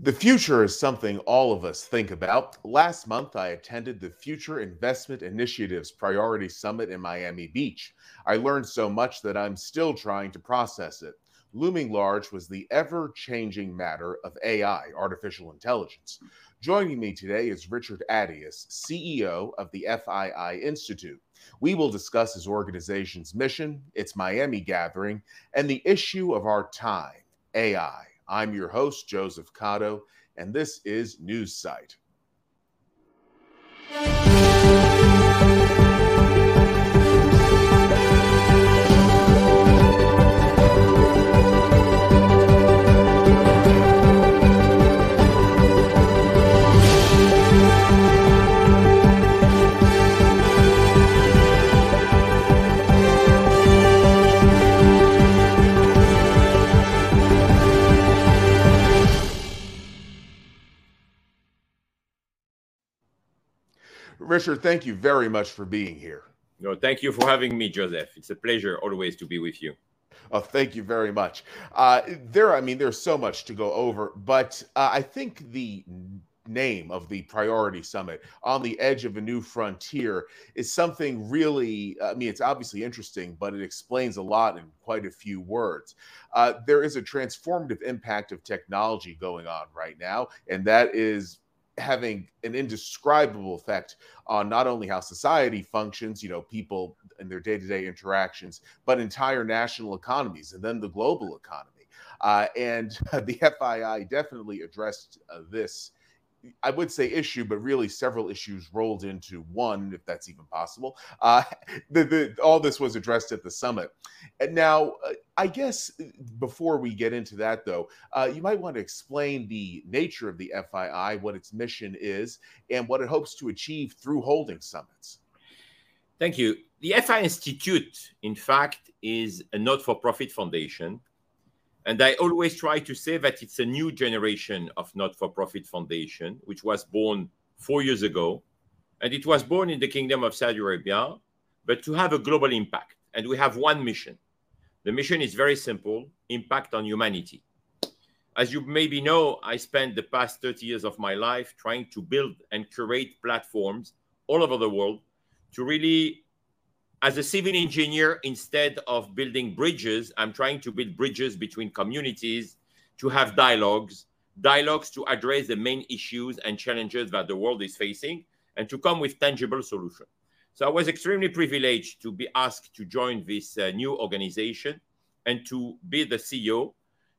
The future is something all of us think about. Last month, I attended the Future Investment Initiatives Priority Summit in Miami Beach. I learned so much that I'm still trying to process it. Looming large was the ever changing matter of AI, artificial intelligence. Joining me today is Richard Attias, CEO of the FII Institute. We will discuss his organization's mission, its Miami gathering, and the issue of our time, AI. I'm your host, Joseph Cotto, and this is NewsSite. Richard, thank you very much for being here. No, thank you for having me, Joseph. It's a pleasure always to be with you. Oh, thank you very much. There's so much to go over, but I think the name of the Priority Summit, On the Edge of a New Frontier, is something really, it's obviously interesting, but it explains a lot in quite a few words. There is a transformative impact of technology going on right now, and that is having an indescribable effect on not only how society functions, people and their day-to-day interactions, but entire national economies and then the global economy. And the FII definitely addressed this, I would say, issue, but really several issues rolled into one, if that's even possible. All this was addressed at the summit. And now, I guess before we get into that, though, you might want to explain the nature of the FII, what its mission is, and what it hopes to achieve through holding summits. Thank you. The FII Institute, in fact, is a not-for-profit foundation. And I always try to say that it's a new generation of not-for-profit foundation, which was born 4 years ago. And it was born in the Kingdom of Saudi Arabia, but to have a global impact. And we have one mission. The mission is very simple: impact on humanity. As you maybe know, I spent the past 30 years of my life trying to build and curate platforms all over the world to really, as a civil engineer, instead of building bridges, I'm trying to build bridges between communities, to have dialogues to address the main issues and challenges that the world is facing, and to come with tangible solutions. So I was extremely privileged to be asked to join this new organization and to be the CEO.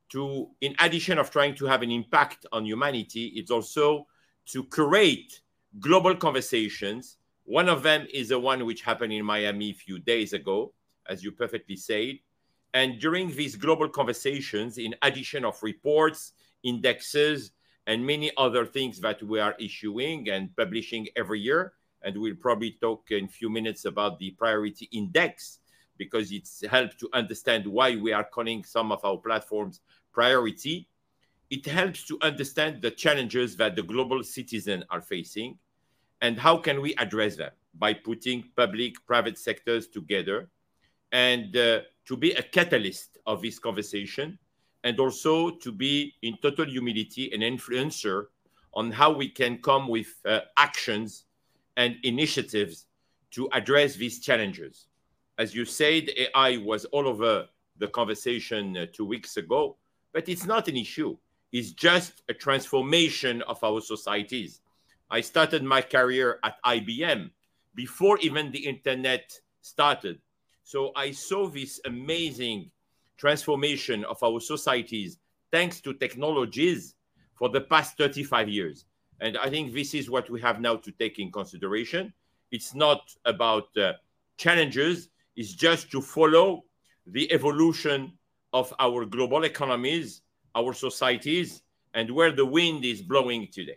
In addition of trying to have an impact on humanity, it's also to create global conversations. One of them is the one which happened in Miami a few days ago, as you perfectly said. And during these global conversations, in addition of reports, indexes, and many other things that we are issuing and publishing every year, and we'll probably talk in a few minutes about the priority index, because it's helped to understand why we are calling some of our platforms priority. It helps to understand the challenges that the global citizens are facing. And how can we address them? By putting public, private sectors together, and to be a catalyst of this conversation, and also to be in total humility an influencer on how we can come with actions and initiatives to address these challenges. As you said, AI was all over the conversation 2 weeks ago, but it's not an issue. It's just a transformation of our societies. I started my career at IBM before even the internet started. So I saw this amazing transformation of our societies thanks to technologies for the past 35 years. And I think this is what we have now to take in consideration. It's not about challenges. It's just to follow the evolution of our global economies, our societies, and where the wind is blowing today.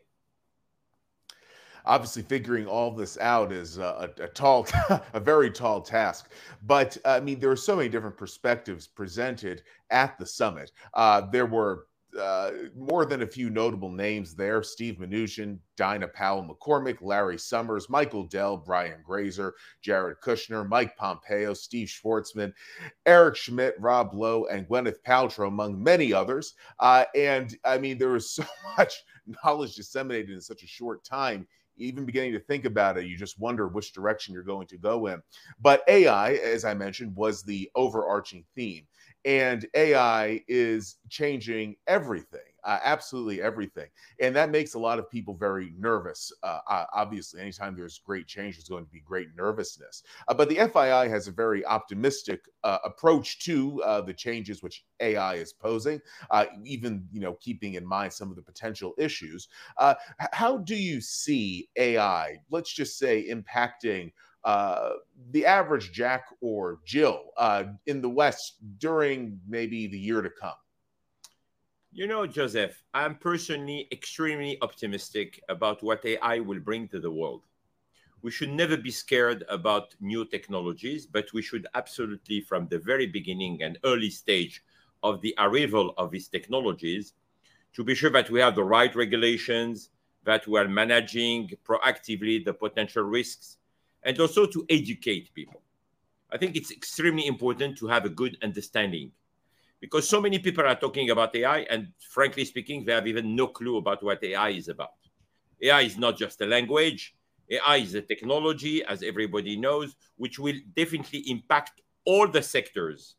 Obviously, figuring all this out is a very tall task. But there were so many different perspectives presented at the summit. There were more than a few notable names there: Steve Mnuchin, Dinah Powell McCormick, Larry Summers, Michael Dell, Brian Grazer, Jared Kushner, Mike Pompeo, Steve Schwartzman, Eric Schmidt, Rob Lowe, and Gwyneth Paltrow, among many others. And I mean, there was so much knowledge disseminated in such a short time. Even beginning to think about it, you just wonder which direction you're going to go in. But AI, as I mentioned, was the overarching theme. And AI is changing everything, absolutely everything. And that makes a lot of people very nervous. Obviously, anytime there's great change, there's going to be great nervousness. But the FII has a very optimistic approach to the changes which AI is posing, even keeping in mind some of the potential issues. How do you see AI, let's just say, impacting the average Jack or Jill in the West during maybe the year to come? Joseph, I'm personally extremely optimistic about what AI will bring to the world. We should never be scared about new technologies, but we should absolutely, from the very beginning and early stage of the arrival of these technologies, to be sure that we have the right regulations, that we are managing proactively the potential risks, and also to educate people. I think it's extremely important to have a good understanding, because so many people are talking about AI, and frankly speaking, they have even no clue about what AI is about. AI is not just a language. AI is a technology, as everybody knows, which will definitely impact all the sectors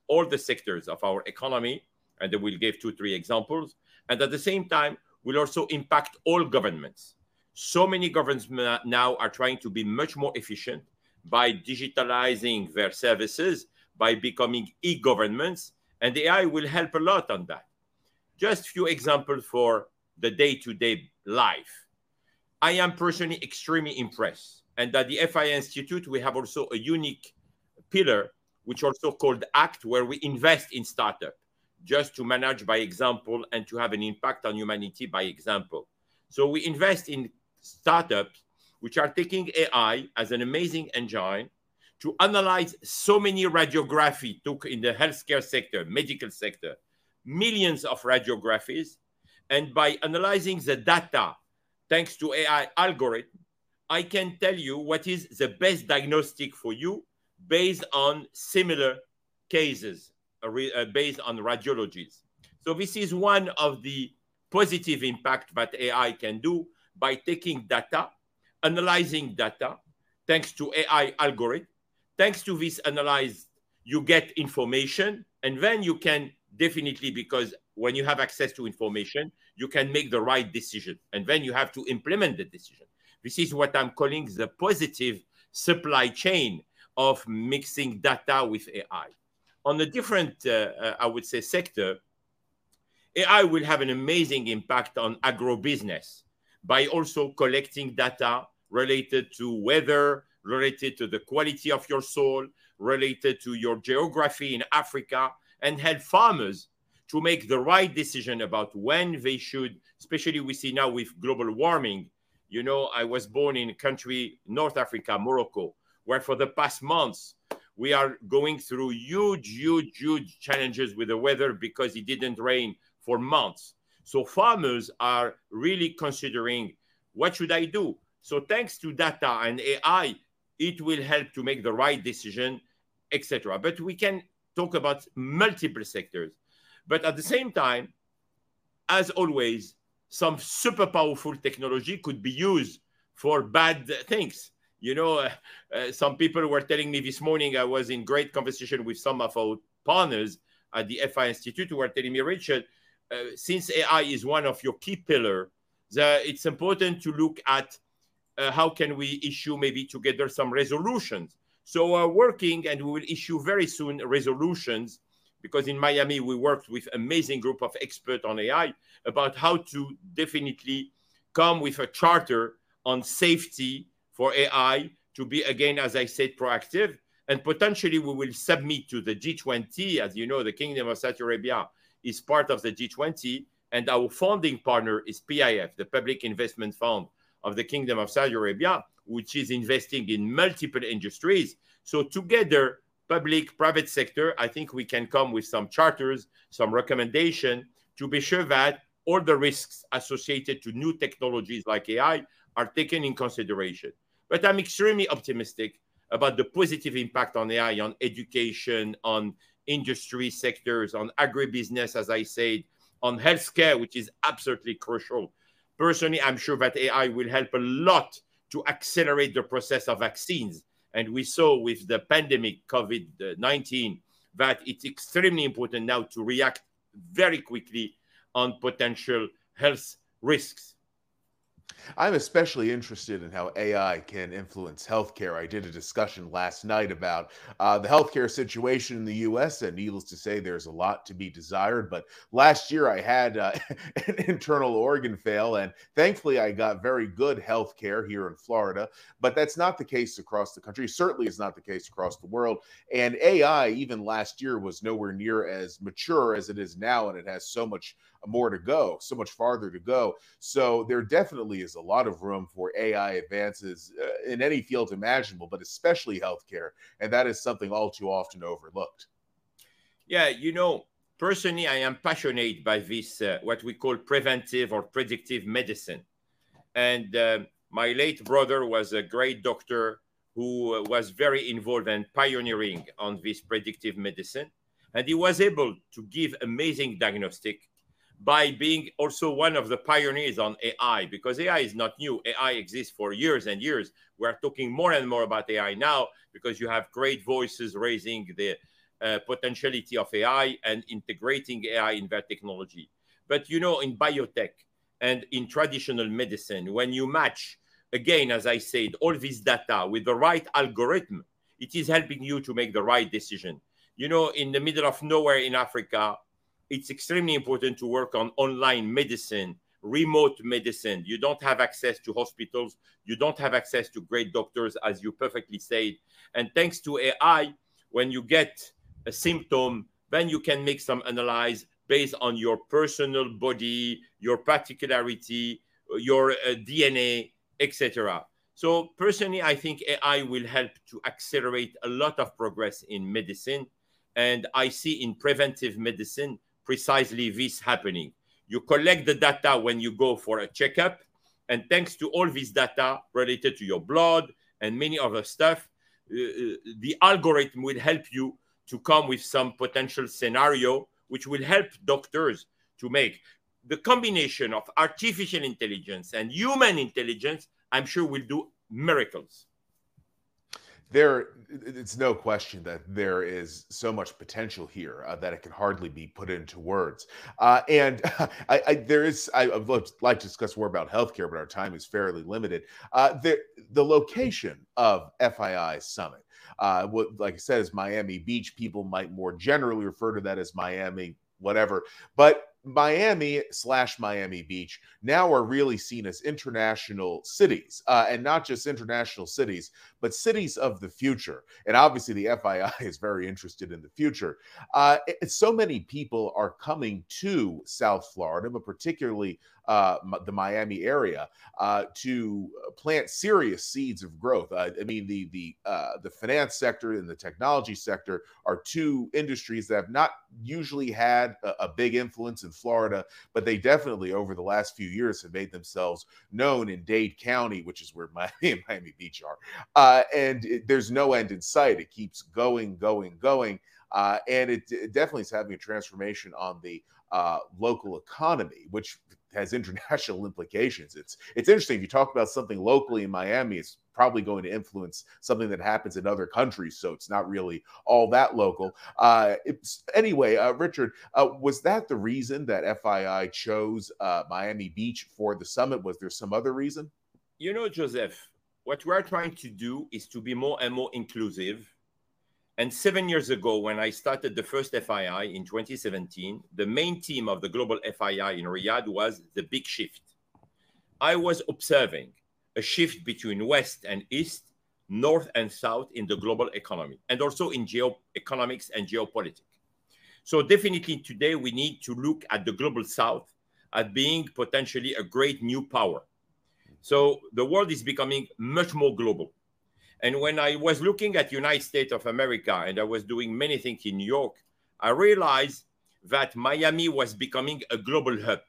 of our economy, and I will give 2-3 examples. And at the same time, will also impact all governments. So many governments now are trying to be much more efficient by digitalizing their services, by becoming e-governments, and AI will help a lot on that. Just a few examples for the day-to-day life. I am personally extremely impressed. And at the FII Institute, we have also a unique pillar, which also called ACT, where we invest in startups, just to manage by example and to have an impact on humanity by example. So we invest in startups which are taking AI as an amazing engine to analyze so many radiography in the healthcare sector, medical sector, millions of radiographies. And by analyzing the data, thanks to AI algorithm, I can tell you what is the best diagnostic for you based on similar cases, based on radiologies. So this is one of the positive impact that AI can do by taking data, analyzing data, thanks to AI algorithm. Thanks to this analyze, you get information, and then you can definitely, because when you have access to information, you can make the right decision, and then you have to implement the decision. This is what I'm calling the positive supply chain of mixing data with AI. On a different, I would say, sector, AI will have an amazing impact on agribusiness by also collecting data related to weather, related to the quality of your soil, related to your geography in Africa, and help farmers to make the right decision about when they should, especially we see now with global warming. I was born in a country, North Africa, Morocco, where for the past months, we are going through huge challenges with the weather because it didn't rain for months. So farmers are really considering, what should I do? So thanks to data and AI, it will help to make the right decision, etc. But we can talk about multiple sectors. But at the same time, as always, some super powerful technology could be used for bad things. Some people were telling me this morning, I was in great conversation with some of our partners at the FI Institute who were telling me, Richard, since AI is one of your key pillars, it's important to look at how can we issue maybe together some resolutions. So we're working, and we will issue very soon resolutions, because in Miami, we worked with an amazing group of experts on AI about how to definitely come with a charter on safety for AI to be, again, as I said, proactive. And potentially we will submit to the G20. As you know, the Kingdom of Saudi Arabia is part of the G20, and our founding partner is PIF, the Public Investment Fund of the Kingdom of Saudi Arabia, which is investing in multiple industries. So together, public, private sector, I think we can come with some charters, some recommendation to be sure that all the risks associated to new technologies like AI are taken in consideration. But I'm extremely optimistic about the positive impact on AI on education, on industry sectors, on agribusiness, as I said, on healthcare, which is absolutely crucial. Personally, I'm sure that AI will help a lot to accelerate the process of vaccines. And we saw with the pandemic, COVID-19, that it's extremely important now to react very quickly on potential health risks. I'm especially interested in how AI can influence healthcare. I did a discussion last night about the healthcare situation in the US, and needless to say, there's a lot to be desired. But last year I had an internal organ fail, and thankfully I got very good healthcare here in Florida. But that's not the case across the country. Certainly is not the case across the world. And AI, even last year, was nowhere near as mature as it is now, and it has so much more to go, so much farther to go. So there definitely is a lot of room for AI advances in any field imaginable, but especially healthcare. And that is something all too often overlooked. Yeah, you know, personally, I am passionate by this, what we call preventive or predictive medicine. And my late brother was a great doctor who was very involved and pioneering on this predictive medicine. And he was able to give amazing diagnostic by being also one of the pioneers on AI, because AI is not new. AI exists for years and years. We're talking more and more about AI now because you have great voices raising the potentiality of AI and integrating AI in that technology. But you know, in biotech and in traditional medicine, when you match, again, as I said, all this data with the right algorithm, it is helping you to make the right decision. You know, in the middle of nowhere in Africa, it's extremely important to work on online medicine, remote medicine. You don't have access to hospitals. You don't have access to great doctors, as you perfectly said. And thanks to AI, when you get a symptom, then you can make some analysis based on your personal body, your particularity, your DNA, etc. So personally, I think AI will help to accelerate a lot of progress in medicine. And I see in preventive medicine precisely this happening. You collect the data when you go for a checkup, and thanks to all this data related to your blood and many other stuff, the algorithm will help you to come with some potential scenario which will help doctors to make. The combination of artificial intelligence and human intelligence, I'm sure, will do miracles. It's no question that there is so much potential here that it can hardly be put into words. And I would like to discuss more about healthcare, but our time is fairly limited. The location of FII Summit, what, like I said, is Miami Beach. People might more generally refer to that as Miami, whatever. But Miami/Miami Beach now are really seen as international cities, and not just international cities, but cities of the future. And obviously, the FII is very interested in the future. So many people are coming to South Florida, but particularly the Miami area, to plant serious seeds of growth. I mean, the finance sector and the technology sector are two industries that have not usually had a big influence in Florida, but they definitely over the last few years have made themselves known in Dade County, which is where Miami and Miami Beach are. There's no end in sight. It keeps going. And it definitely is having a transformation on the local economy, which has international implications. It's interesting. If you talk about something locally in Miami, it's probably going to influence something that happens in other countries. So it's not really all that local. Anyway, Richard, was that the reason that FII chose Miami Beach for the summit? Was there some other reason? You know, Joseph, what we're trying to do is to be more and more inclusive. And 7 years ago, when I started the first FII in 2017, the main theme of the global FII in Riyadh was the big shift. I was observing a shift between West and East, North and South in the global economy, and also in geoeconomics and geopolitics. So definitely today, we need to look at the global South as being potentially a great new power. So the world is becoming much more global. And when I was looking at United States of America and I was doing many things in New York, I realized that Miami was becoming a global hub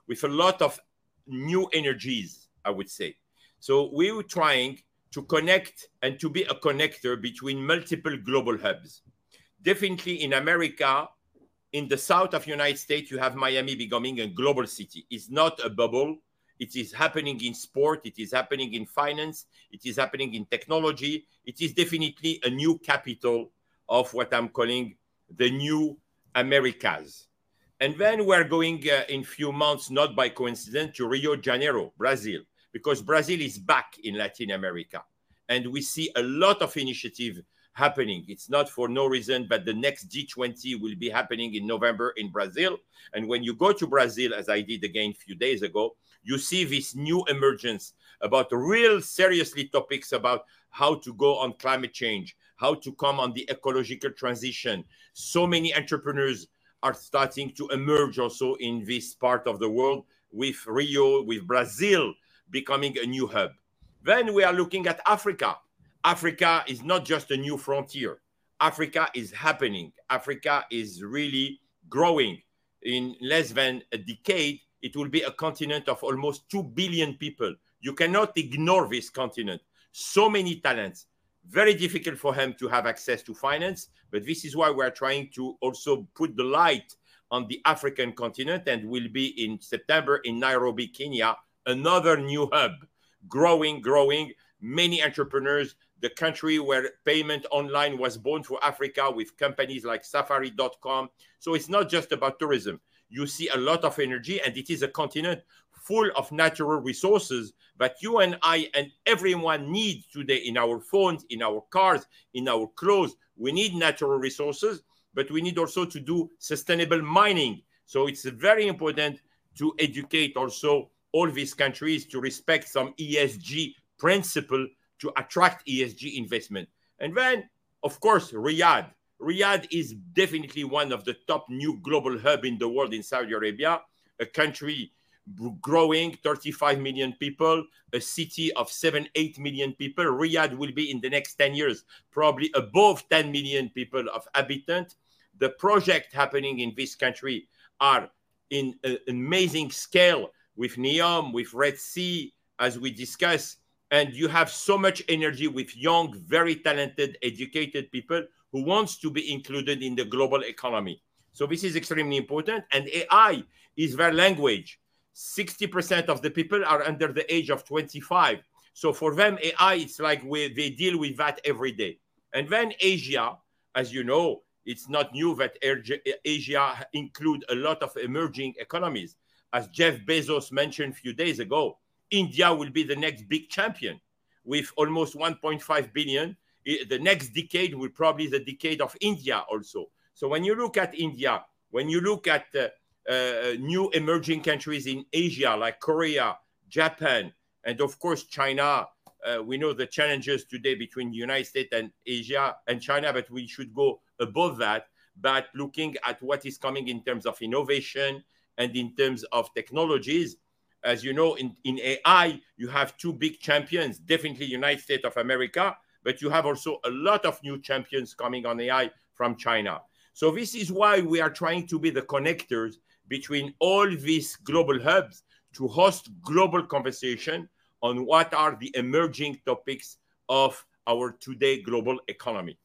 with a lot of new energies, I would say. So we were trying to connect and to be a connector between multiple global hubs. Definitely in America, in the south of the United States, you have Miami becoming a global city. It's not a bubble. It is happening in sport. It is happening in finance. It is happening in technology. It is definitely a new capital of what I'm calling the new Americas. And then we're going in few months, not by coincidence, to Rio de Janeiro, Brazil, because Brazil is back in Latin America. And we see a lot of initiative happening. It's not for no reason, but the next G20 will be happening in November in Brazil. And when you go to Brazil, as I did again a few days ago, you see this new emergence about real seriously topics about how to go on climate change, how to come on the ecological transition. So many entrepreneurs are starting to emerge also in this part of the world, with Rio, with Brazil becoming a new hub. Then we are looking at Africa. Africa is not just a new frontier. Africa is happening. Africa is really growing. In less than a decade, it will be a continent of almost 2 billion people. You cannot ignore this continent. So many talents. Very difficult for him to have access to finance, but this is why we're trying to also put the light on the African continent, and will be in September in Nairobi, Kenya, another new hub, growing, many entrepreneurs, the country where payment online was born for Africa with companies like Safari.com. So it's not just about tourism. You see a lot of energy, and it is a continent full of natural resources that you and I and everyone need today in our phones, in our cars, in our clothes. We need natural resources, but we need also to do sustainable mining. So it's very important to educate also all these countries to respect some ESG principle to attract ESG investment. And then, of course, Riyadh. Riyadh is definitely one of the top new global hub in the world in Saudi Arabia, a country growing, 35 million people, a city of 7-8 million people. Riyadh will be in the next 10 years, probably above 10 million people of inhabitants. The project happening in this country are in an amazing scale with NEOM, with Red Sea, as we discussed. And you have so much energy with young, very talented, educated people who wants to be included in the global economy. So this is extremely important. And AI is their language. 60% of the people are under the age of 25. So for them, AI, it's like they deal with that every day. And then Asia, as you know, it's not new that Asia include a lot of emerging economies. As Jeff Bezos mentioned a few days ago, India will be the next big champion with almost 1.5 billion. The next decade will probably be the decade of India also. So when you look at India, when you look at new emerging countries in Asia like Korea, Japan, and of course China, we know the challenges today between the United States and Asia and China, but we should go above that. But looking at what is coming in terms of innovation and in terms of technologies, as you know, in AI, you have two big champions, definitely United States of America, but you have also a lot of new champions coming on AI from China. So this is why we are trying to be the connectors between all these global hubs to host global conversation on what are the emerging topics of our today global economy.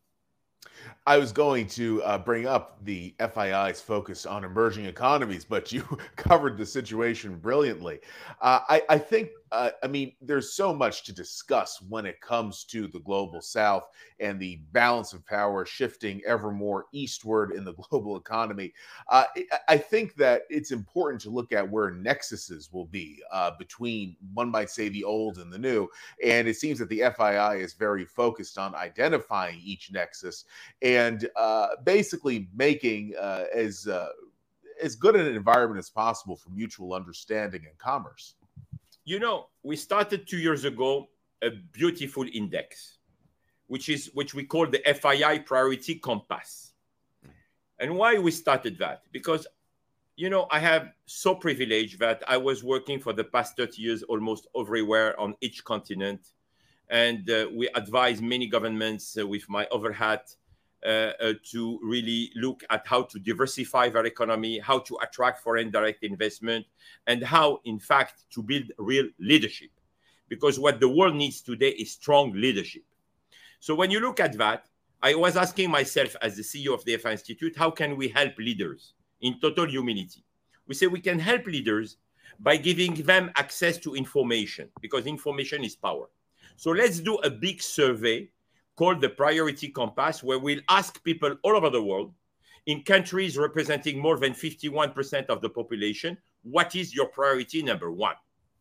I was going to bring up the FII's focus on emerging economies, but you covered the situation brilliantly. I think, I mean, there's so much to discuss when it comes to the global south and the balance of power shifting ever more eastward in the global economy. I think that it's important to look at where nexuses will be between, one might say, the old and the new. And it seems that the FII is very focused on identifying each nexus and basically making as good an environment as possible for mutual understanding and commerce. You know, we started 2 years ago a beautiful index, which we call the FII Priority Compass. And why we started that? Because, you know, I have so privileged that I was working for the past 30 years almost everywhere on each continent. And we advise many governments with my other hat. to really look at how to diversify their economy, how to attract foreign direct investment, and how, in fact, to build real leadership. Because what the world needs today is strong leadership. So when you look at that, I was asking myself as the CEO of the FI Institute, how can we help leaders? In total humility, we say we can help leaders by giving them access to information, because information is power. So let's do a big survey called the Priority Compass, where we'll ask people all over the world, in countries representing more than 51% of the population, what is your priority number one?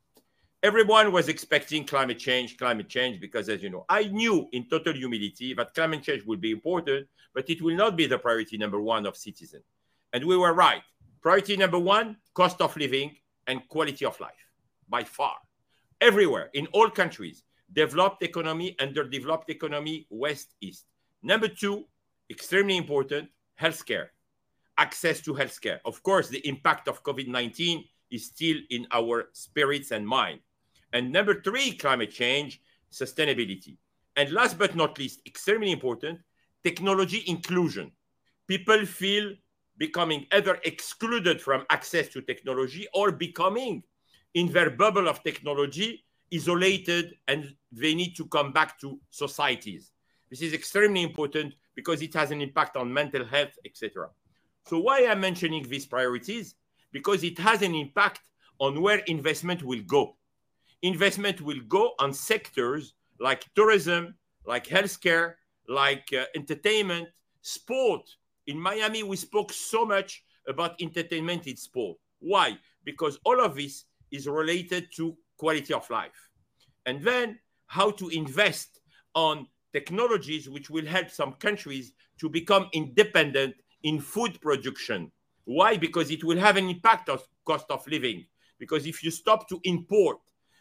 Everyone was expecting climate change, because, as you know, I knew in total humility that climate change will be important, but it will not be the priority number one of citizens. And we were right. Priority number one, cost of living and quality of life, by far. Everywhere, in all countries, developed economy, underdeveloped economy, west, east. Number two, extremely important, healthcare, access to healthcare. Of course, the impact of COVID-19 is still in our spirits and mind. And number three, climate change, sustainability. And last but not least, extremely important, technology inclusion. People feel becoming either excluded from access to technology or becoming, in their bubble of technology, isolated, and they need to come back to societies. This is extremely important because it has an impact on mental health, etc. So why I'm mentioning these priorities? Because it has an impact on where investment will go. Investment will go on sectors like tourism, like healthcare, like entertainment, sport. In Miami, we spoke so much about entertainment in sport. Why? Because all of this is related to quality of life. And then how to invest on technologies which will help some countries to become independent in food production. Why? Because it will have an impact on cost of living. Because if you stop to import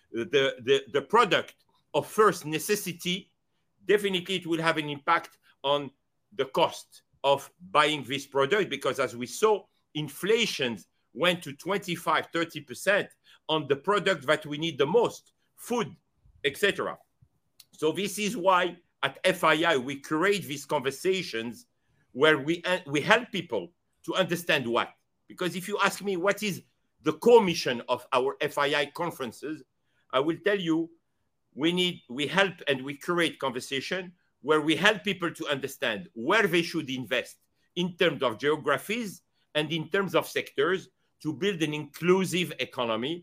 the product of first necessity, definitely it will have an impact on the cost of buying this product, because as we saw, inflation went to 25–30% on the product that we need the most, food, etc. So this is why at FII we create these conversations where we help people to understand what. Because if you ask me what is the core mission of our FII conferences, I will tell you we help and we create conversation where we help people to understand where they should invest in terms of geographies and in terms of sectors to build an inclusive economy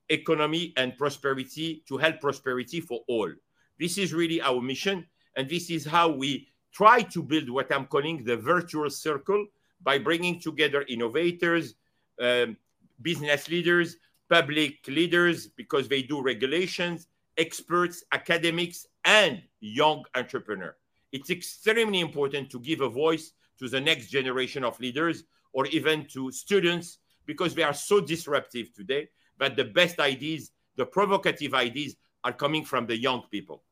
and prosperity, to help prosperity for all. This is really our mission, and this is how we try to build what I'm calling the virtuous circle by bringing together innovators, business leaders, public leaders, because they do regulations, experts, academics, and young entrepreneurs. It's extremely important to give a voice to the next generation of leaders or even to students, because they are so disruptive today, but the best ideas, the provocative ideas, are coming from the young people.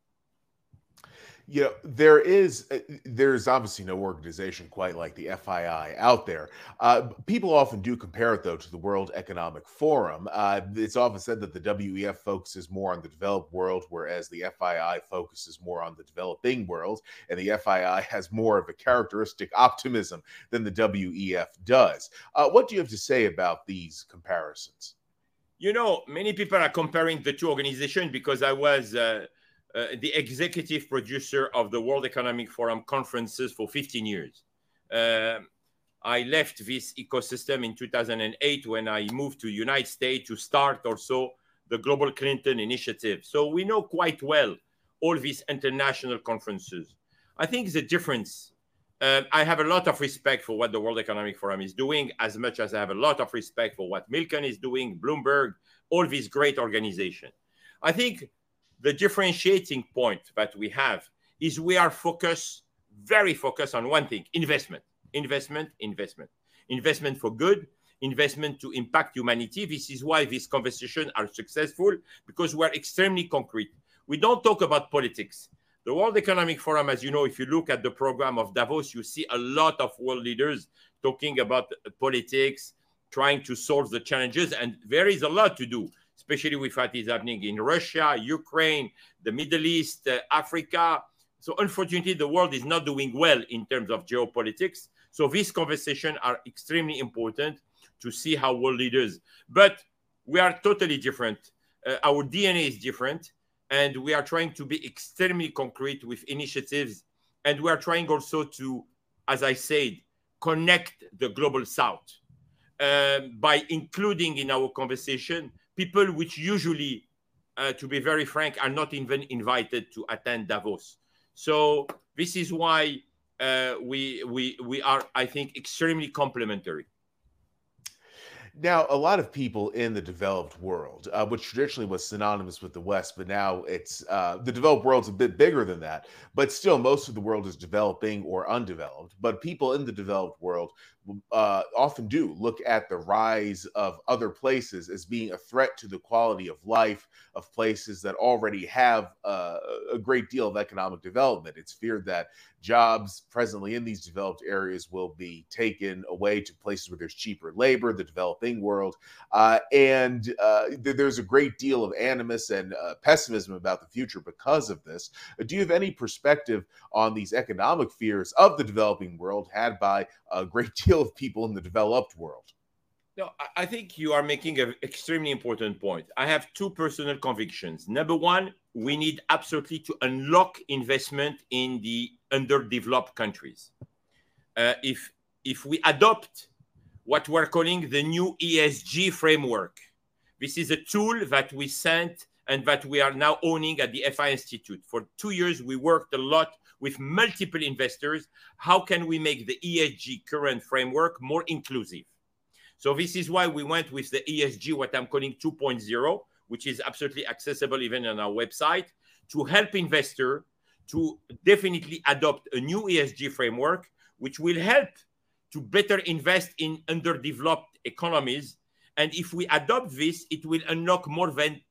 You know, there's obviously no organization quite like the FII out there. People often do compare it, though, to the World Economic Forum. It's often said that the WEF focuses more on the developed world, whereas the FII focuses more on the developing world, and the FII has more of a characteristic optimism than the WEF does. What do you have to say about these comparisons? You know, many people are comparing the two organizations because I was the executive producer of the World Economic Forum conferences for 15 years. I left this ecosystem in 2008 when I moved to the United States to start also the Global Clinton Initiative. So we know quite well all these international conferences. I think the difference, I have a lot of respect for what the World Economic Forum is doing, as much as I have a lot of respect for what Milken is doing, Bloomberg, all these great organizations. I think the differentiating point that we have is we are very focused on one thing: investment, investment, investment. Investment for good, investment to impact humanity. This is why these conversations are successful, because we're extremely concrete. We don't talk about politics. The World Economic Forum, as you know, if you look at the program of Davos, you see a lot of world leaders talking about politics, trying to solve the challenges, and there is a lot to do, especially with what is happening in Russia, Ukraine, the Middle East, Africa, So unfortunately, the world is not doing well in terms of geopolitics. So these conversations are extremely important to see how world leaders, but we are totally different. Our DNA is different, and we are trying to be extremely concrete with initiatives. And we are trying also to, as I said, connect the global South by including in our conversation people which usually, to be very frank, are not even invited to attend Davos. So this is why we are, I think, extremely complementary. Now, a lot of people in the developed world, which traditionally was synonymous with the West, but now it's the developed world's a bit bigger than that. But still, most of the world is developing or undeveloped. But people in the developed world often do look at the rise of other places as being a threat to the quality of life of places that already have a great deal of economic development. It's feared that jobs presently in these developed areas will be taken away to places where there's cheaper labor, the developing world. There's a great deal of animus and pessimism about the future because of this. Do you have any perspective on these economic fears of the developing world had by a great deal of people in the developed world? No, I think you are making an extremely important point. I have two personal convictions. Number one, we need absolutely to unlock investment in the underdeveloped countries. If we adopt what we're calling the new ESG framework, this is a tool that we sent and that we are now owning at the FI Institute. For 2 years, we worked a lot with multiple investors. How can we make the ESG current framework more inclusive? So this is why we went with the ESG, what I'm calling 2.0, which is absolutely accessible even on our website, to help investors to definitely adopt a new ESG framework, which will help to better invest in underdeveloped economies. And if we adopt this, it will unlock more than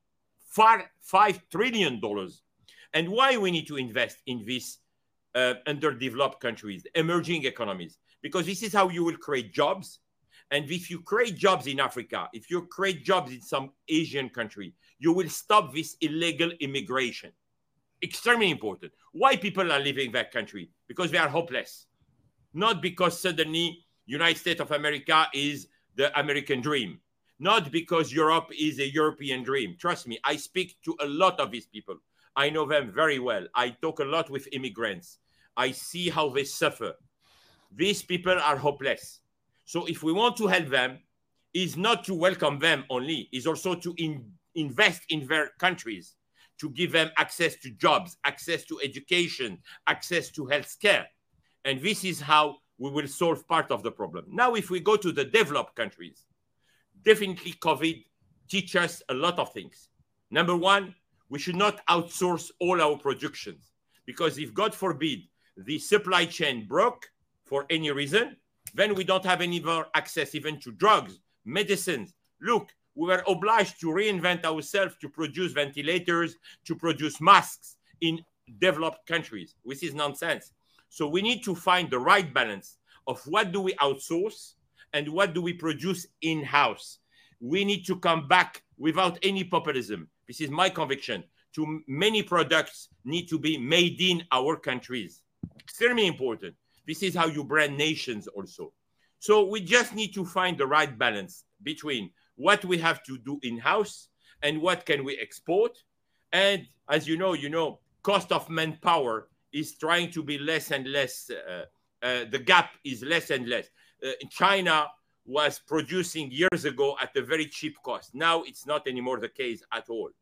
$5 trillion. And why we need to invest in these underdeveloped countries, emerging economies? Because this is how you will create jobs. And if you create jobs in Africa, if you create jobs in some Asian country, you will stop this illegal immigration. Extremely important. Why people are leaving that country? Because they are hopeless. Not because suddenly United States of America is the American dream. Not because Europe is a European dream. Trust me, I speak to a lot of these people. I know them very well. I talk a lot with immigrants. I see how they suffer. These people are hopeless. So if we want to help them, is not to welcome them only, is also to invest in their countries, to give them access to jobs, access to education, access to healthcare. And this is how we will solve part of the problem. Now, if we go to the developed countries, definitely COVID teaches us a lot of things. Number one, we should not outsource all our productions, because if, God forbid, the supply chain broke for any reason, then we don't have any more access even to drugs, medicines. Look, we were obliged to reinvent ourselves to produce ventilators, to produce masks in developed countries. This is nonsense. So we need to find the right balance of what do we outsource and what do we produce in-house. We need to come back without any populism. This is my conviction. To many products need to be made in our countries. Extremely important. This is how you brand nations also. So we just need to find the right balance between what we have to do in-house and what can we export. And as you know, cost of manpower is trying to be less and less. The gap is less and less. China was producing years ago at a very cheap cost. Now it's not anymore the case at all.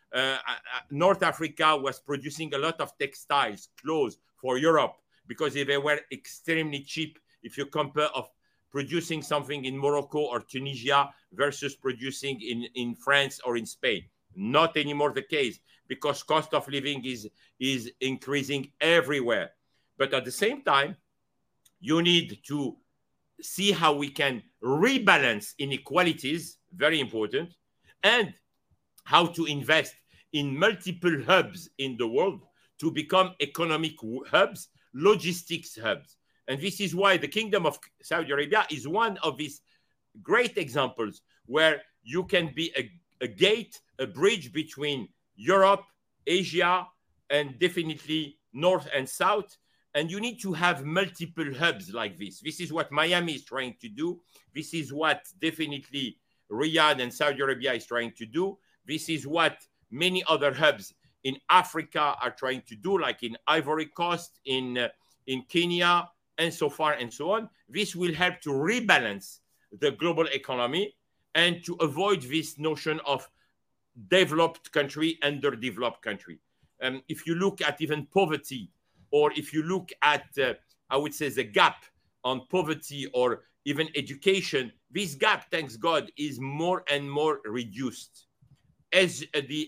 North Africa was producing a lot of textiles, clothes for Europe, because they were extremely cheap if you compare of producing something in Morocco or Tunisia versus producing in France or in Spain. Not anymore the case, because cost of living is increasing everywhere. But at the same time, you need to see how we can rebalance inequalities, very important, and how to invest in multiple hubs in the world to become economic hubs, logistics hubs. And this is why the Kingdom of Saudi Arabia is one of these great examples where you can be a gate, a bridge between Europe, Asia, and definitely north and south, and you need to have multiple hubs like this. This is what Miami is trying to do. This is what definitely Riyadh and Saudi Arabia is trying to do. This is what many other hubs in Africa are trying to do, like in Ivory Coast, in Kenya, and so far and so on. This will help to rebalance the global economy and to avoid this notion of developed country, underdeveloped country. If you look at even poverty, or if you look at, I would say, the gap on poverty or even education, this gap, thanks God, is more and more reduced. As the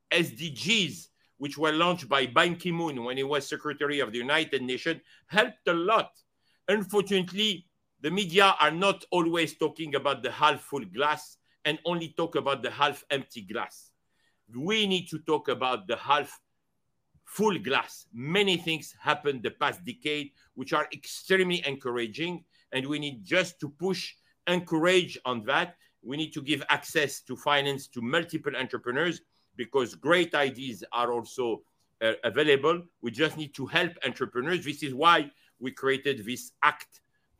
SDGs, which were launched by Ban Ki-moon when he was Secretary of the United Nations, helped a lot. Unfortunately, the media are not always talking about the half full glass and only talk about the half empty glass. We need to talk about the half full glass. Many things happened the past decade which are extremely encouraging, and we need just to push, encourage on that. We need to give access to finance to multiple entrepreneurs, because great ideas are also available. We just need to help entrepreneurs. This is why we created this ACT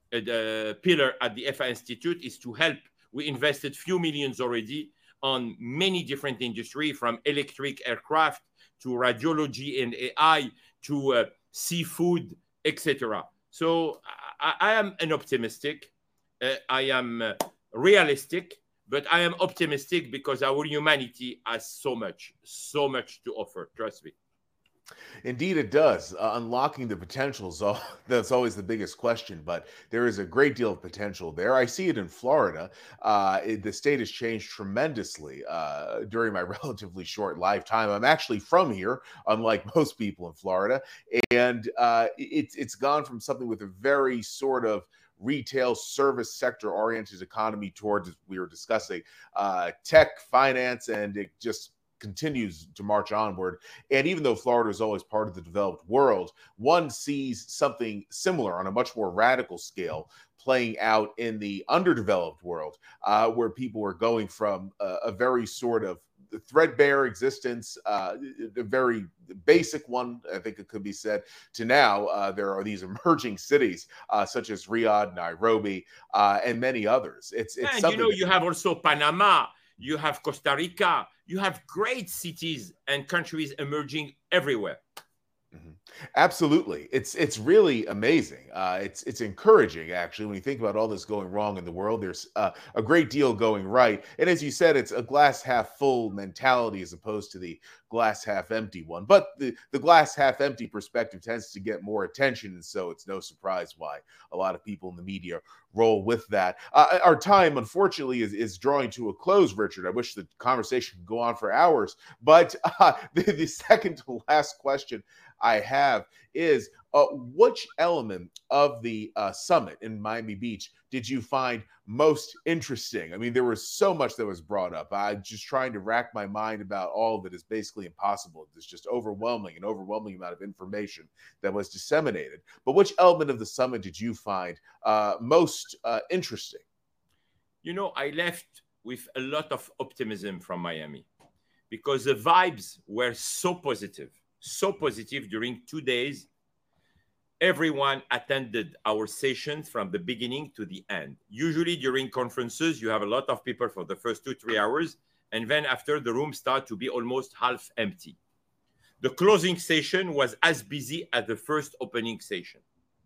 pillar at the FI Institute, is to help. We invested few millions already on many different industries, from electric aircraft to radiology and AI to seafood, etc. So I am an optimistic. I am realistic, but I am optimistic because our humanity has so much to offer. Trust me. Indeed, it does. Unlocking the potentials, that's always the biggest question, but there is a great deal of potential there. I see it in Florida. The state has changed tremendously during my relatively short lifetime. I'm actually from here, unlike most people in Florida, and it's gone from something with a very sort of retail service sector oriented economy towards, as we were discussing, tech, finance, and it just continues to march onward. And even though Florida is always part of the developed world, one sees something similar on a much more radical scale playing out in the underdeveloped world, where people are going from a very sort of threadbare existence, a very basic one, I think it could be said, to now there are these emerging cities such as Riyadh, Nairobi, and many others. It's and something, you know, you have also Panama, you have Costa Rica, you have great cities and countries emerging everywhere. Mm-hmm. Absolutely. It's really amazing. It's encouraging, actually, when you think about all this going wrong in the world. There's a great deal going right. And as you said, it's a glass half full mentality as opposed to the glass half empty one. But the glass half empty perspective tends to get more attention. And so it's no surprise why a lot of people in the media roll with that. Our time, unfortunately, is drawing to a close, Richard. I wish the conversation could go on for hours. But the second to last question I have is, which element of the summit in Miami Beach did you find most interesting? I mean, there was so much that was brought up. I'm just trying to rack my mind about all of it is basically impossible. It's just an overwhelming amount of information that was disseminated. But which element of the summit did you find most interesting? You know, I left with a lot of optimism from Miami because the vibes were so positive during 2 days. Everyone attended our sessions from the beginning to the end. Usually during conferences, you have a lot of people for the first 2-3 hours, and then after, the room starts to be almost half empty. The closing session was as busy as the first opening session.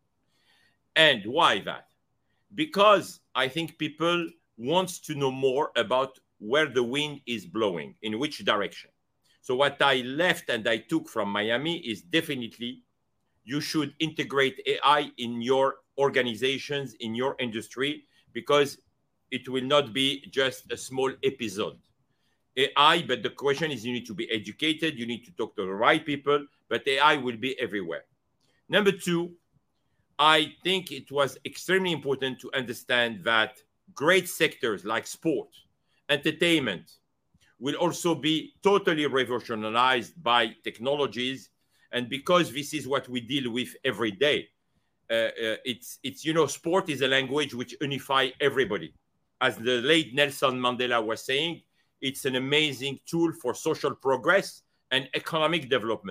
And why that? Because I think people want to know more about where the wind is blowing, in which direction. So what I left and I took from Miami is definitely you should integrate AI in your organizations, in your industry, because it will not be just a small episode. AI, but the question is you need to be educated, you need to talk to the right people, but AI will be everywhere. Number two, I think it was extremely important to understand that great sectors like sport, entertainment, will also be totally revolutionized by technologies. And because this is what we deal with every day, it's you know, sport is a language which unifies everybody. As the late Nelson Mandela was saying, it's an amazing tool for social progress and economic development.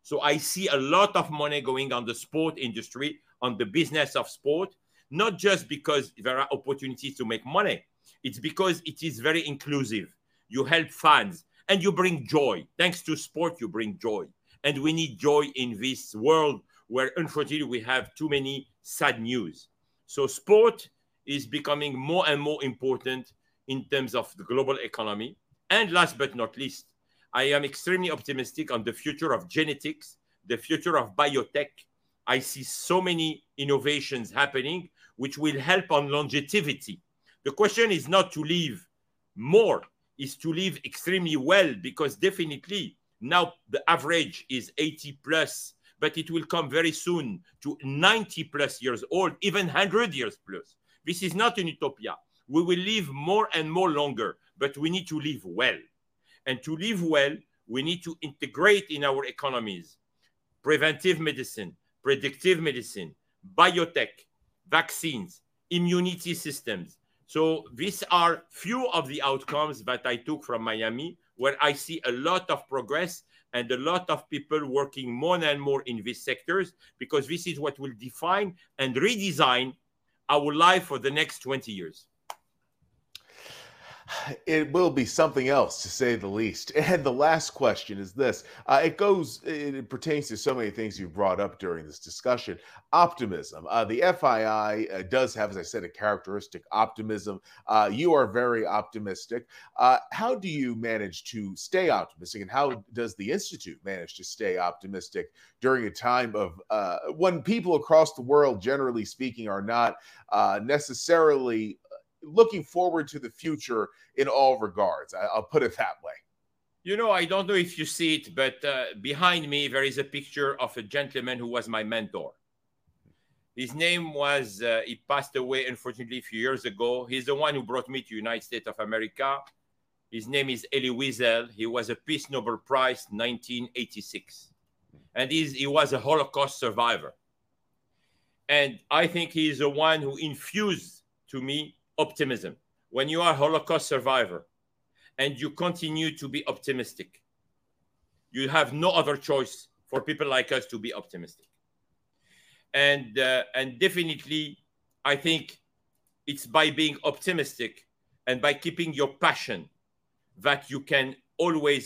So I see a lot of money going on the sport industry, on the business of sport, not just because there are opportunities to make money. It's because it is very inclusive. You help fans and you bring joy. Thanks to sport, you bring joy. And we need joy in this world where, unfortunately, we have too many sad news. So sport is becoming more and more important in terms of the global economy. And last but not least, I am extremely optimistic on the future of genetics, the future of biotech. I see so many innovations happening which will help on longevity. The question is not to live more, is to live extremely well, because definitely now the average is 80 plus, but it will come very soon to 90 plus years old, even 100 years plus. This is not an utopia. We will live more and more longer, but we need to live well. And to live well, we need to integrate in our economies preventive medicine, predictive medicine, biotech, vaccines, immunity systems. So these are few of the outcomes that I took from Miami, where I see a lot of progress and a lot of people working more and more in these sectors, because this is what will define and redesign our life for the next 20 years. It will be something else, to say the least. And the last question is this. It pertains to so many things you've brought up during this discussion. Optimism. The FII does have, as I said, a characteristic optimism. You are very optimistic. How do you manage to stay optimistic, and how does the Institute manage to stay optimistic during a time of when people across the world, generally speaking, are not necessarily looking forward to the future in all regards? I'll put it that way. You know, I don't know if you see it, but behind me, there is a picture of a gentleman who was my mentor. His name was, he passed away, unfortunately, a few years ago. He's the one who brought me to United States of America. His name is Elie Wiesel. He was a Peace Nobel Prize 1986. And he was a Holocaust survivor. And I think he is the one who infused to me optimism. When you are a Holocaust survivor and you continue to be optimistic, you have no other choice for people like us to be optimistic. And definitely, I think it's by being optimistic and by keeping your passion that you can always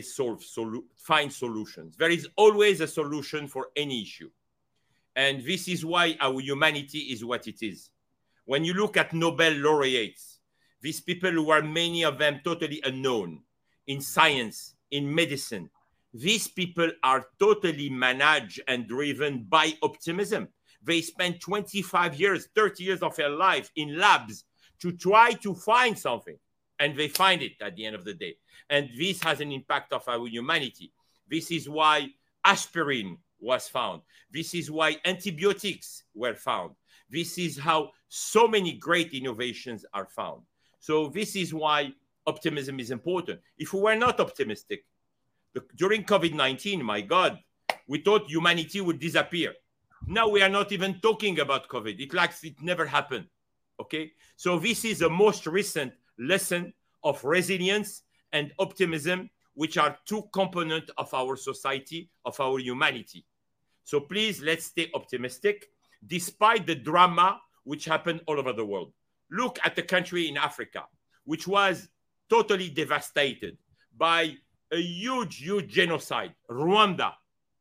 find solutions. There is always a solution for any issue. And this is why our humanity is what it is. When you look at Nobel laureates, these people who are many of them totally unknown in science, in medicine, these people are totally managed and driven by optimism. They spend 25 years, 30 years of their life in labs to try to find something, and they find it at the end of the day. And this has an impact of our humanity. This is why aspirin was found. This is why antibiotics were found. This is how so many great innovations are found. So this is why optimism is important. If we were not optimistic, during COVID-19, my God, we thought humanity would disappear. Now we are not even talking about COVID. It's like it never happened, okay? So this is the most recent lesson of resilience and optimism, which are two components of our society, of our humanity. So please, let's stay optimistic, despite the drama which happened all over the world. Look at the country in Africa, which was totally devastated by a huge genocide, Rwanda.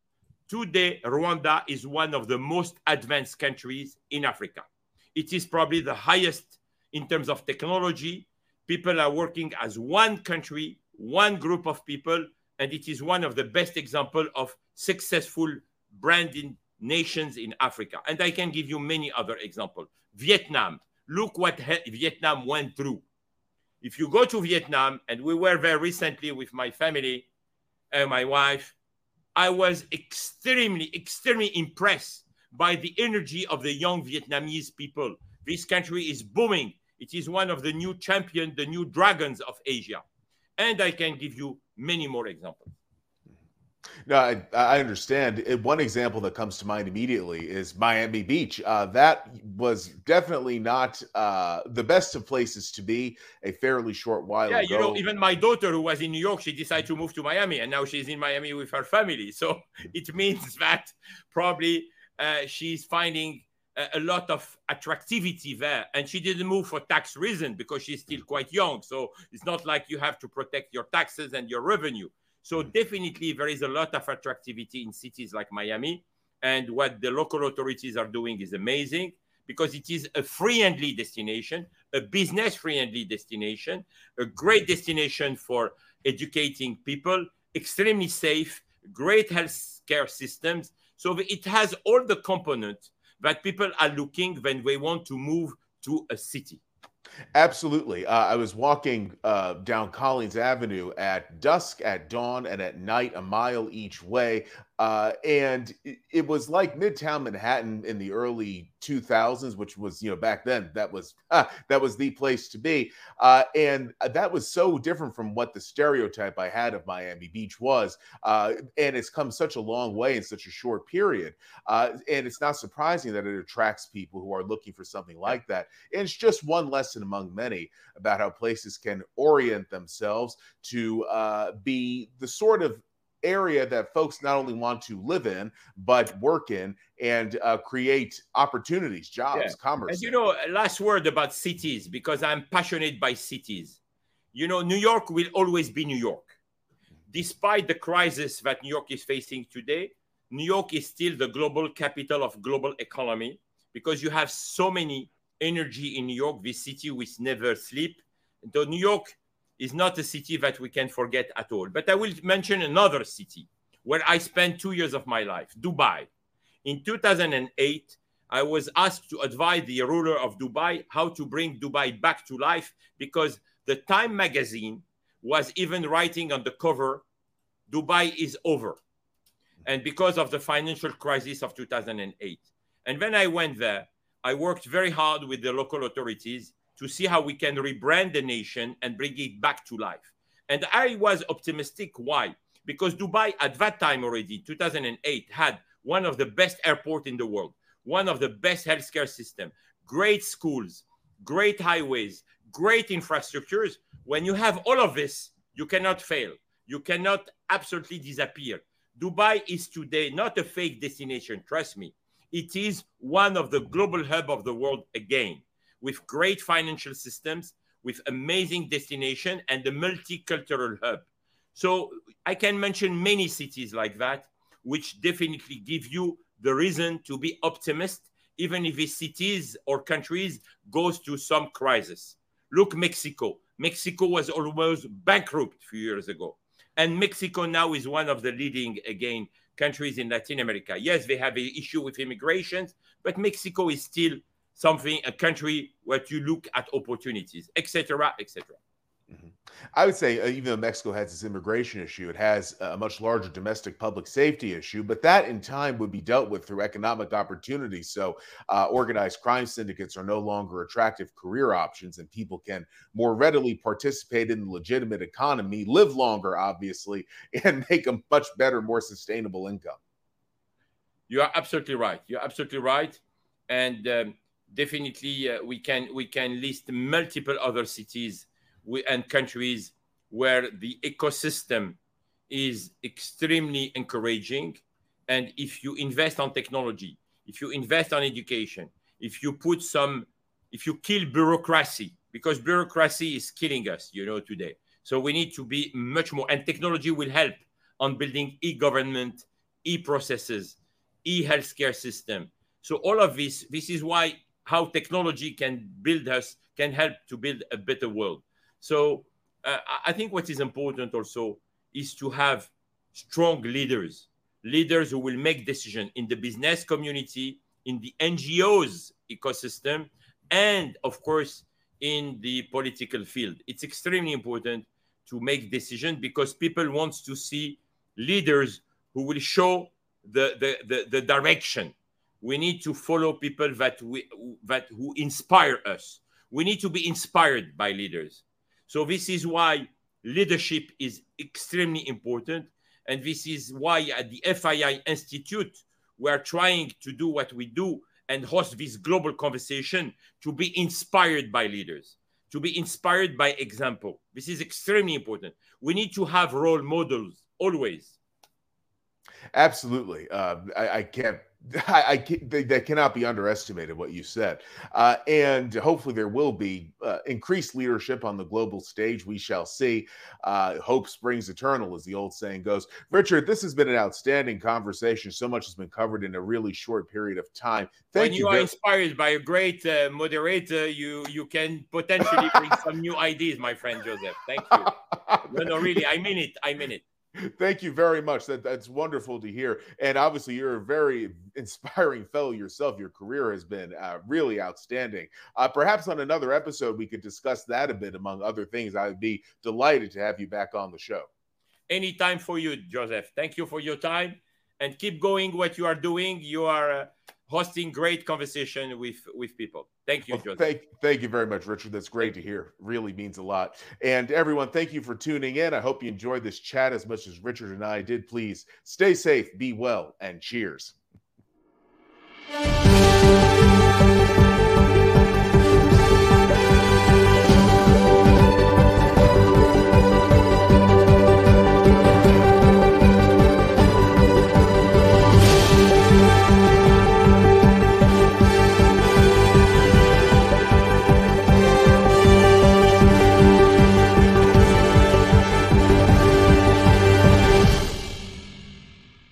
Today, Rwanda is one of the most advanced countries in Africa. It is probably the highest in terms of technology. People are working as one country, one group of people, and it is one of the best examples of successful branding nations in Africa. And I can give you many other examples. Vietnam, look what Vietnam went through. If you go to Vietnam, and we were there recently with my family and my wife, I was extremely impressed by the energy of the young Vietnamese people. This country is booming. It is one of the new champions, the new dragons of Asia. And I can give you many more examples. No, I understand. One example that comes to mind immediately is Miami Beach. That was definitely not the best of places to be a fairly short while Yeah, you know, ago. even my daughter who was in New York, she decided to move to Miami, and now she's in Miami with her family. So it means that probably she's finding a lot of attractivity there, and she didn't move for tax reason because she's still quite young. So it's not like you have to protect your taxes and your revenue. So definitely there is a lot of attractivity in cities like Miami, and what the local authorities are doing is amazing because it is a friendly destination, a business friendly destination, a great destination for educating people, extremely safe, great health care systems. So it has all the components that people are looking when they want to move to a city. Absolutely. I was walking down Collins Avenue at dusk, at dawn, and at night, a mile each way. And it was like Midtown Manhattan in the early 2000s, which was, back then, that was the place to be. And that was so different from what the stereotype I had of Miami Beach was. And it's come such a long way in such a short period. And it's not surprising that it attracts people who are looking for something like that. And it's just one lesson among many about how places can orient themselves to be the sort of area that folks not only want to live in, but work in and create opportunities, jobs, commerce. And you know, last word about cities, because I'm passionate by cities. You know, New York will always be New York. Despite the crisis that New York is facing today, New York is still the global capital of global economy because you have so many energy in New York, this city which never sleep. So New York is not a city that we can forget at all. But I will mention another city where I spent 2 years of my life, Dubai. In 2008, I was asked to advise the ruler of Dubai how to bring Dubai back to life because the Time magazine was even writing on the cover, Dubai is over. And because of the financial crisis of 2008. And when I went there, I worked very hard with the local authorities to see how we can rebrand the nation and bring it back to life. And I was optimistic. Why? Because Dubai at that time already, 2008, had one of the best airports in the world, one of the best healthcare systems, great schools, great highways, great infrastructures. When you have all of this, you cannot fail. You cannot absolutely disappear. Dubai is today not a fake destination, trust me. It is one of the global hub of the world again, with great financial systems, with amazing destination and a multicultural hub. So I can mention many cities like that, which definitely give you the reason to be optimist, even if these cities or countries goes through some crisis. Look, Mexico. Mexico was almost bankrupt a few years ago. And Mexico now is one of the leading, again, countries in Latin America. Yes, they have an issue with immigration, but Mexico is still something, a country where you look at opportunities, etc., etc. I would say even though Mexico has this immigration issue, it has a much larger domestic public safety issue, but that in time would be dealt with through economic opportunities. So organized crime syndicates are no longer attractive career options, and people can more readily participate in the legitimate economy, live longer, obviously, and make a much better, more sustainable income. You are absolutely right. You're absolutely right. And definitely we can list multiple other cities and countries where the ecosystem is extremely encouraging. And if you invest on technology, if you invest on education, if you kill bureaucracy, because bureaucracy is killing us, today. So we need to be much more, and technology will help on building e-government, e-processes, e-healthcare system. So all of this is why how technology can help to build a better world. So I think what is important also is to have strong leaders who will make decisions in the business community, in the NGOs ecosystem, and of course, in the political field. It's extremely important to make decisions because people want to see leaders who will show the direction. We need to follow people who inspire us. We need to be inspired by leaders. So this is why leadership is extremely important. And this is why at the FII Institute, we are trying to do what we do and host this global conversation to be inspired by leaders, to be inspired by example. This is extremely important. We need to have role models always. Absolutely. That cannot be underestimated, what you said. And hopefully there will be increased leadership on the global stage. We shall see. Hope springs eternal, as the old saying goes. Richard, this has been an outstanding conversation. So much has been covered in a really short period of time. When you are inspired by a great moderator, you can potentially bring some new ideas, my friend Joseph. Thank you. No, really, I mean it. I mean it. Thank you very much. That's wonderful to hear. And obviously, you're a very inspiring fellow yourself. Your career has been really outstanding. Perhaps on another episode, we could discuss that a bit, among other things. I would be delighted to have you back on the show. Anytime for you, Joseph. Thank you for your time. And keep going what you are doing. You are hosting great conversation with people. Thank you, Joseph. Thank you very much, Richard. That's great to hear. Really means a lot. And everyone, thank you for tuning in. I hope you enjoyed this chat as much as Richard and I did. Please stay safe, be well, and cheers.